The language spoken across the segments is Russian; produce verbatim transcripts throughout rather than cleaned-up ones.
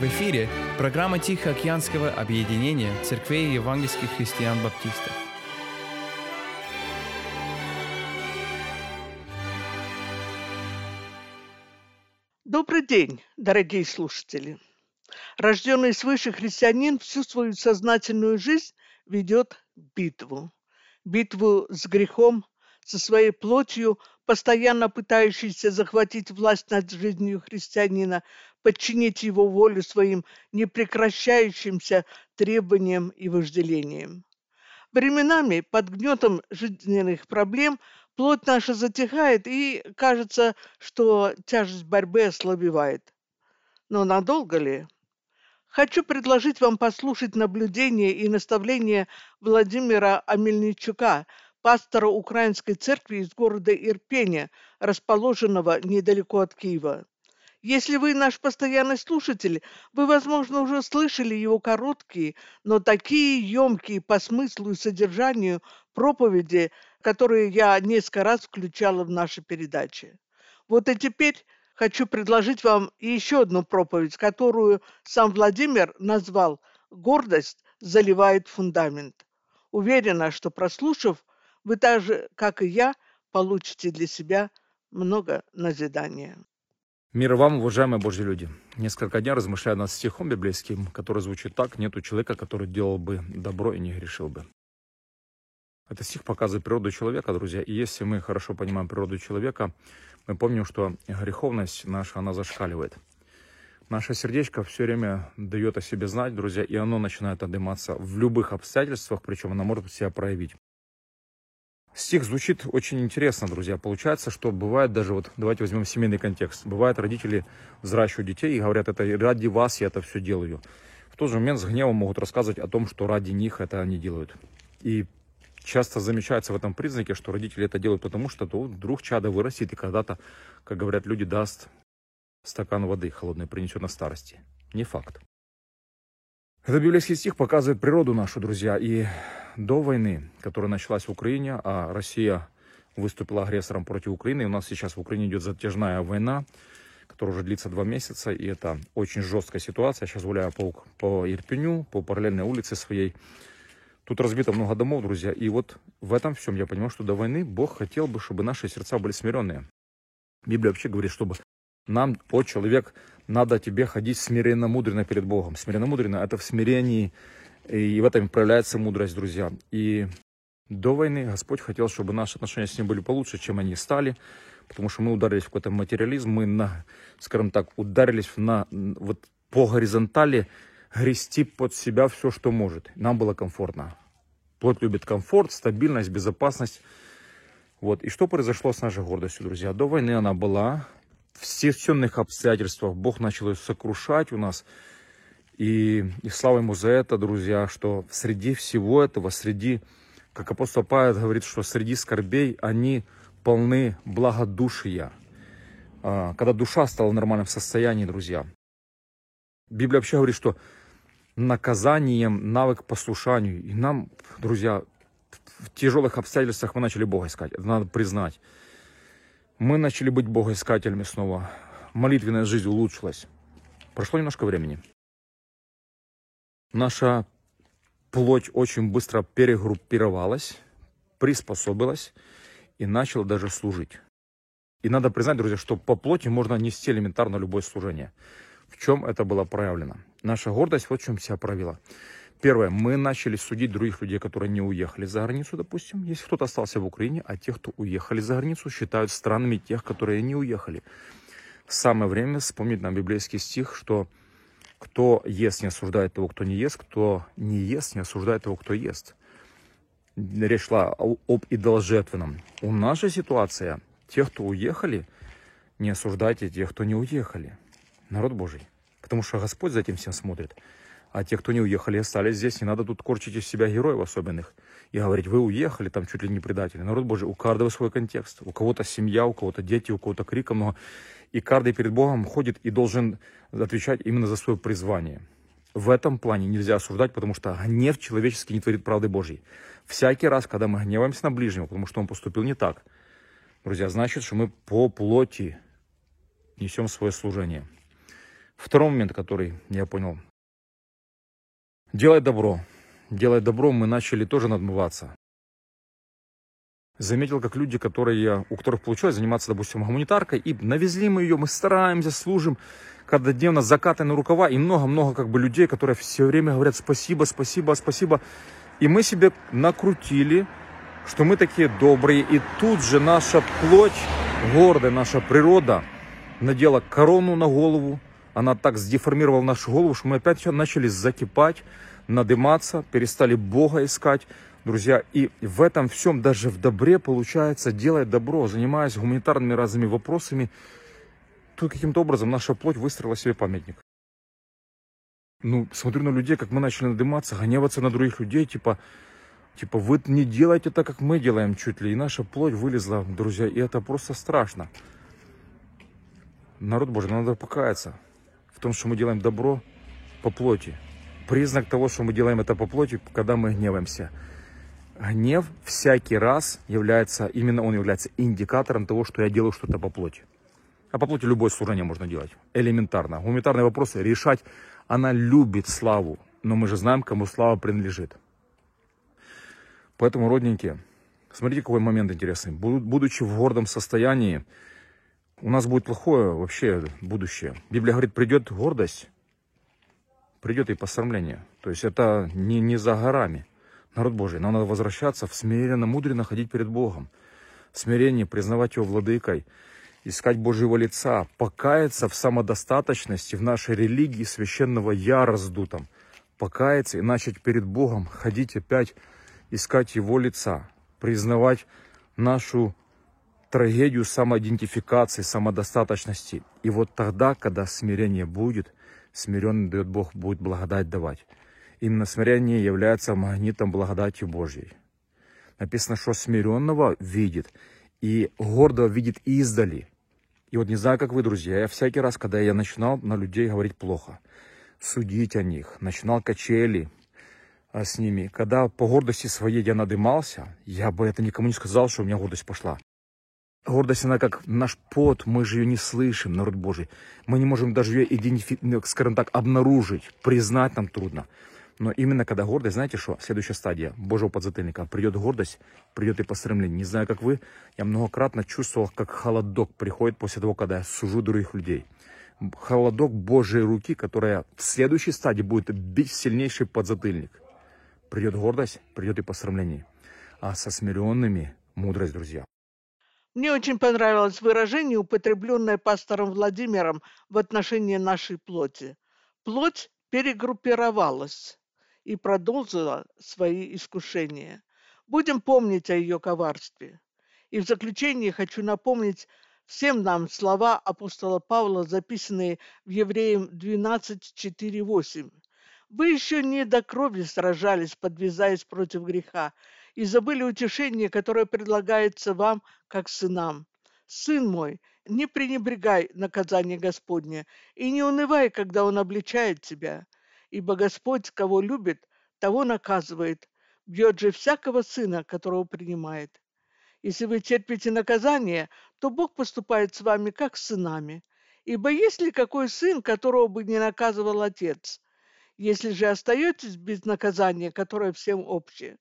В эфире программа Тихоокеанского объединения церквей евангельских христиан-баптистов. Добрый день, дорогие слушатели! Рожденный свыше христианин всю свою сознательную жизнь ведет битву. Битву с грехом, со своей плотью, постоянно пытающейся захватить власть над жизнью христианина, подчинить его волю своим непрекращающимся требованиям и вожделениям. Временами под гнетом жизненных проблем плоть наша затихает, и кажется, что тяжесть борьбы ослабевает. Но надолго ли? Хочу предложить вам послушать наблюдения и наставления Владимира Омельничука, пастора Украинской церкви из города Ирпеня, расположенного недалеко от Киева. Если вы наш постоянный слушатель, вы, возможно, уже слышали его короткие, но такие емкие по смыслу и содержанию проповеди, которые я несколько раз включала в наши передачи. Вот и теперь хочу предложить вам еще одну проповедь, которую сам Владимир назвал «Гордость заливает фундамент». Уверена, что, прослушав, вы так же, как и я, получите для себя много назидания. Мир вам, уважаемые Божьи люди. Несколько дней размышляю над стихом библейским, который звучит так: «Нету человека, который делал бы добро и не грешил бы». Этот стих показывает природу человека, друзья. И если мы хорошо понимаем природу человека, мы помним, что греховность наша, она зашкаливает. Наше сердечко все время дает о себе знать, друзья, и оно начинает отдыматься в любых обстоятельствах, причем оно может себя проявить. Стих звучит очень интересно, друзья. Получается, что бывает даже, вот давайте возьмем семейный контекст. Бывает, родители взращивают детей и говорят: это ради вас я это все делаю. В тот же момент с гневом могут рассказывать о том, что ради них это они делают. И часто замечается в этом признаке, что родители это делают потому, что то вдруг чадо вырастет и когда-то, как говорят люди, даст стакан воды холодной, принесет на старости. Не факт. Этот библейский стих показывает природу нашу, друзья. И до войны, которая началась в Украине, а Россия выступила агрессором против Украины, и у нас сейчас в Украине идет затяжная война, которая уже длится два месяца, и это очень жесткая ситуация. Я сейчас гуляю по, по Ирпеню, по параллельной улице своей. Тут разбито много домов, друзья, и вот в этом всем я понимаю, что до войны Бог хотел бы, чтобы наши сердца были смиренные. Библия вообще говорит, чтобы нам, о человек, надо тебе ходить смиренно-мудренно перед Богом. Смиренно-мудренно — это в смирении, и в этом проявляется мудрость, друзья. И до войны Господь хотел, чтобы наши отношения с Ним были получше, чем они стали, потому что мы ударились в какой-то материализм, мы, на, скажем так, ударились на, вот, по горизонтали грести под себя все, что может. Нам было комфортно. Плоть любит комфорт, стабильность, безопасность. Вот. И что произошло с нашей гордостью, друзья? До войны она была. В стесненных обстоятельствах Бог начал ее сокрушать у нас. И, и слава Ему за это, друзья, что среди всего этого, среди, как апостол Павел говорит, что среди скорбей они полны благодушия. Когда душа стала в нормальном состоянии, друзья. Библия вообще говорит, что наказанием навык послушанию. И нам, друзья, в тяжелых обстоятельствах мы начали Бога искать. Это надо признать. Мы начали быть богоискателями снова. Молитвенная жизнь улучшилась. Прошло немножко времени. Наша плоть очень быстро перегруппировалась, приспособилась и начала даже служить. И надо признать, друзья, что по плоти можно нести элементарно любое служение. В чем это было проявлено? Наша гордость вот в чем себя проявила. Первое, мы начали судить других людей, которые не уехали за границу, допустим. Если кто-то остался в Украине, а тех, кто уехали за границу, считают странными тех, которые не уехали. Самое время вспомнить нам библейский стих, что кто ест, не осуждает того, кто не ест, кто не ест, не осуждает того, кто ест. Речь шла об идоложертвенном. У нас же ситуация, тех, кто уехали, не осуждайте тех, кто не уехали. Народ Божий. Потому что Господь за этим всем смотрит. А те, кто не уехали, остались здесь, не надо тут корчить из себя героев особенных. И говорить: вы уехали, там чуть ли не предатели. Народ Божий, у каждого свой контекст. У кого-то семья, у кого-то дети, у кого-то крика много. И каждый перед Богом ходит и должен отвечать именно за свое призвание. В этом плане нельзя осуждать, потому что гнев человеческий не творит правды Божьей. Всякий раз, когда мы гневаемся на ближнего, потому что он поступил не так, друзья, значит, что мы по плоти несем свое служение. Второй момент, который я понял. Делай добро. Делай добро, мы начали тоже надмываться. Заметил, как люди, которые, у которых получилось заниматься, допустим, гуманитаркой, и навезли мы ее, мы стараемся, служим, каждодневно закатаны рукава, и много-много как бы людей, которые все время говорят спасибо, спасибо, спасибо. И мы себе накрутили, что мы такие добрые, и тут же наша плоть, гордая наша природа, надела корону на голову, она так сдеформировала нашу голову, что мы опять начали закипать, надыматься, перестали Бога искать. Друзья, и в этом всем, даже в добре, получается, делать добро, занимаясь гуманитарными разными вопросами, тут каким-то образом наша плоть выстроила себе памятник. Ну, смотрю на людей, как мы начали надыматься, гневаться на других людей, типа, типа, вы не делаете так, как мы делаем чуть ли, и наша плоть вылезла, друзья, и это просто страшно. Народ Божий, надо покаяться в том, что мы делаем добро по плоти. Признак того, что мы делаем это по плоти, когда мы гневаемся. Гнев всякий раз является, именно он является индикатором того, что я делаю что-то по плоти. А по плоти любое служение можно делать. Элементарно. Гуманитарные вопросы решать. Она любит славу. Но мы же знаем, кому слава принадлежит. Поэтому, родненькие, смотрите, какой момент интересный. Будучи в гордом состоянии, у нас будет плохое вообще будущее. Библия говорит, придет гордость, придет и посрамление. То есть это не, не за горами. Народ Божий, нам надо возвращаться в смиренно, мудренно ходить перед Богом. В смирении признавать Его владыкой, искать Божьего лица, покаяться в самодостаточности, в нашей религии священного я раздутом. Покаяться и начать перед Богом ходить опять, искать Его лица, признавать нашу трагедию самоидентификации, самодостаточности. И вот тогда, когда смирение будет, смиренный дает Бог, будет благодать давать. Именно смирение является магнитом благодати Божьей. Написано, что смиренного видит, и гордого видит издали. И вот не знаю, как вы, друзья, я всякий раз, когда я начинал на людей говорить плохо, судить о них, начинал качели с ними, когда по гордости своей я надымался, я бы это никому не сказал, что у меня гордость пошла. Гордость, она как наш пот, мы же ее не слышим, народ Божий. Мы не можем даже ее, идентифицировать, скажем так, обнаружить, признать нам трудно. Но именно когда гордость, знаете что, следующая стадия Божьего подзатыльника. Придет гордость, придет и посрамление. Не знаю, как вы, я многократно чувствовал, как холодок приходит после того, когда я сужу других людей. Холодок Божьей руки, которая в следующей стадии будет бить сильнейший подзатыльник. Придет гордость, придет и посрамление. А со смиренными мудрость, друзья. Мне очень понравилось выражение, употребленное пастором Владимиром в отношении нашей плоти. Плоть перегруппировалась и продолжила свои искушения. Будем помнить о ее коварстве. И в заключение хочу напомнить всем нам слова апостола Павла, записанные в Евреям двенадцать, четыре, восемь. Вы еще не до крови сражались, подвязаясь против греха, и забыли утешение, которое предлагается вам, как сынам. Сын мой, не пренебрегай наказание Господне, и не унывай, когда Он обличает тебя. Ибо Господь, кого любит, того наказывает, бьет же всякого сына, которого принимает. Если вы терпите наказание, то Бог поступает с вами, как с сынами. Ибо есть ли какой сын, которого бы не наказывал отец? Если же остаетесь без наказания, которое всем общее,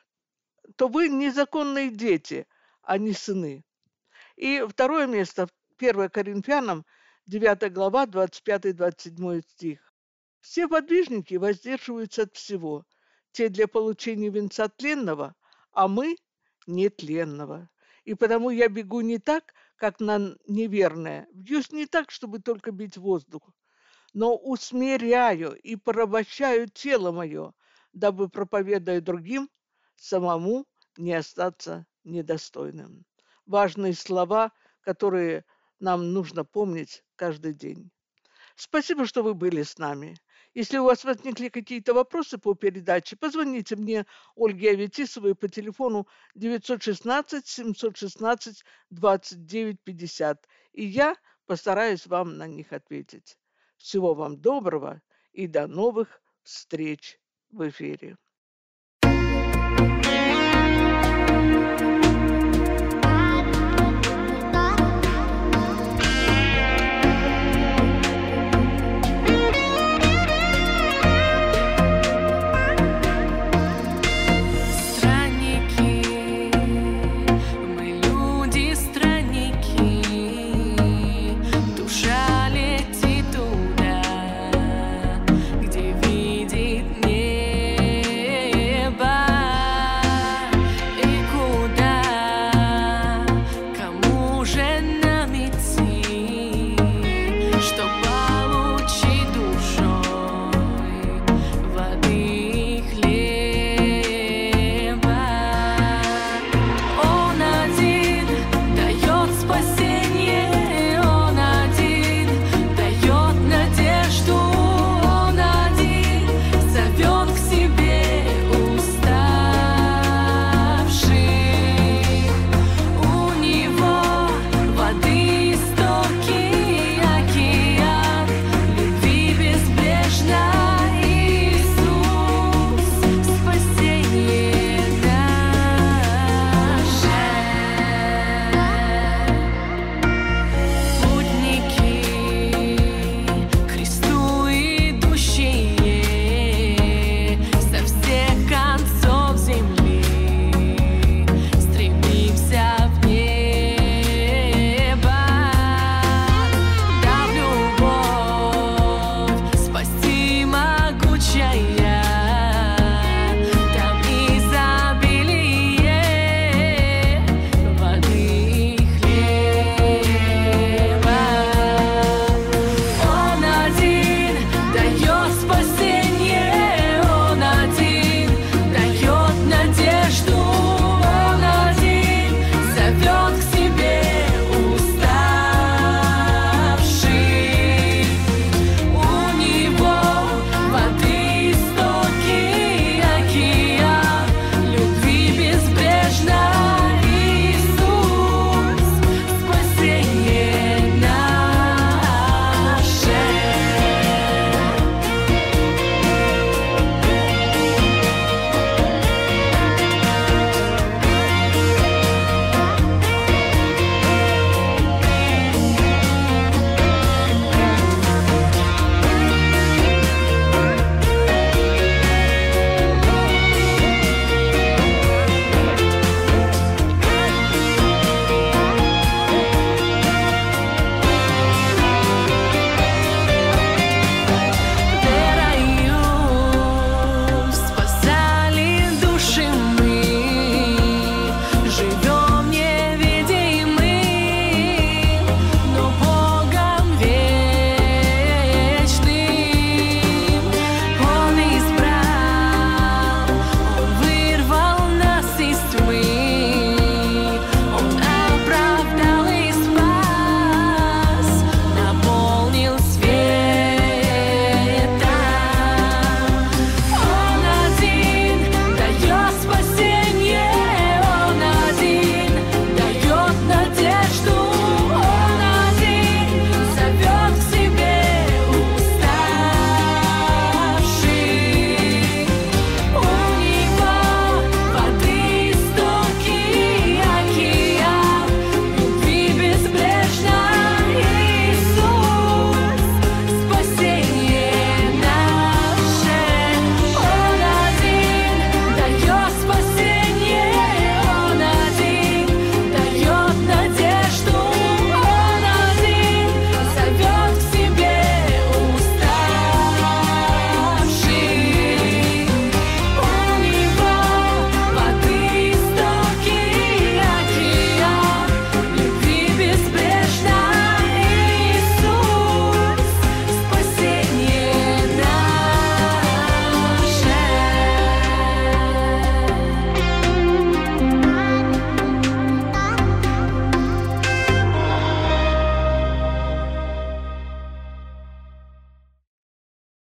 то вы незаконные дети, а не сыны. И второе место, первое Коринфянам, девятая глава, двадцать пятый двадцать седьмой стих. Все подвижники воздерживаются от всего, те для получения венца тленного, а мы нетленного. И потому я бегу не так, как на неверное, бьюсь не так, чтобы только бить воздух, но усмиряю и порабощаю тело мое, дабы, проповедуя другим, самому не остаться недостойным. Важные слова, которые нам нужно помнить каждый день. Спасибо, что вы были с нами. Если у вас возникли какие-то вопросы по передаче, позвоните мне, Ольге Аветисовой, по телефону девятьсот шестнадцать семьсот шестнадцать двадцать девять пятьдесят, и я постараюсь вам на них ответить. Всего вам доброго и до новых встреч в эфире. спасибо.